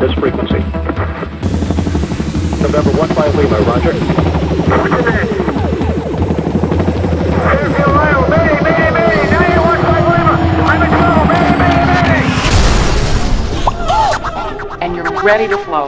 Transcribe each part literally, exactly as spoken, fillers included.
this frequency. November one five Lima, roger. Airfield Lyle, Mayday, Mayday, Mayday, nine eight one five Lima. I'm in trouble, Mayday, Mayday, Mayday. And you're ready to flow.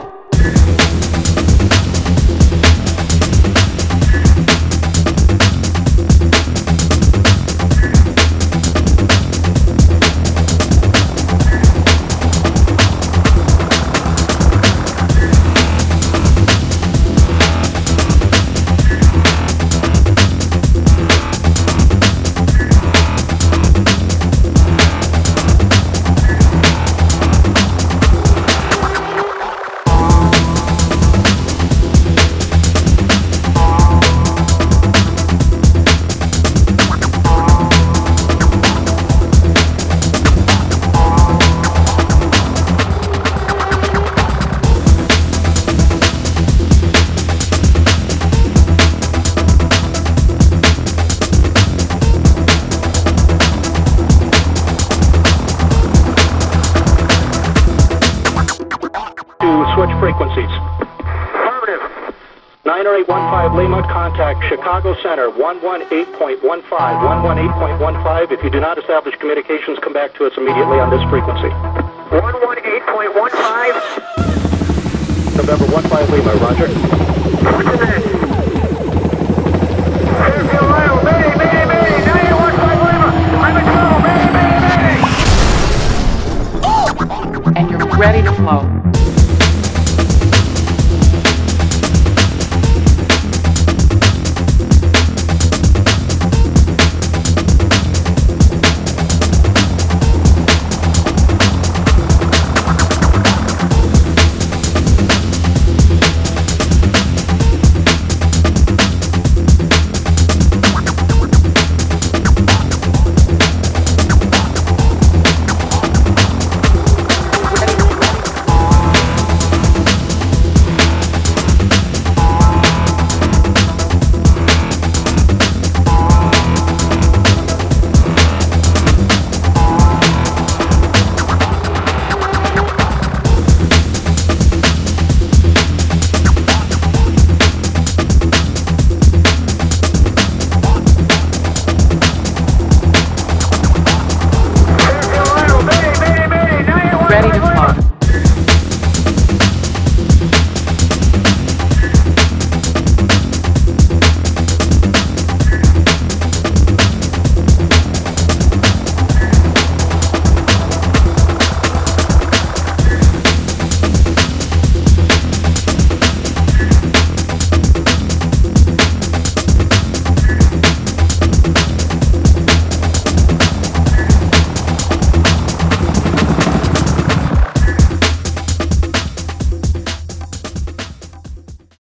Switch frequencies. Affirmative. nine eight one five Lima, contact Chicago Center, one one eight point one five, one one eight point one five. If you do not establish communications, come back to us immediately on this frequency. one one eight point one five. November one five Lima, roger. Airfield Lyle, Mayday, Mayday, Mayday, nine eight one five Lima. I'm in trouble, Mayday, Mayday, Mayday. And you're ready to flow. Ready to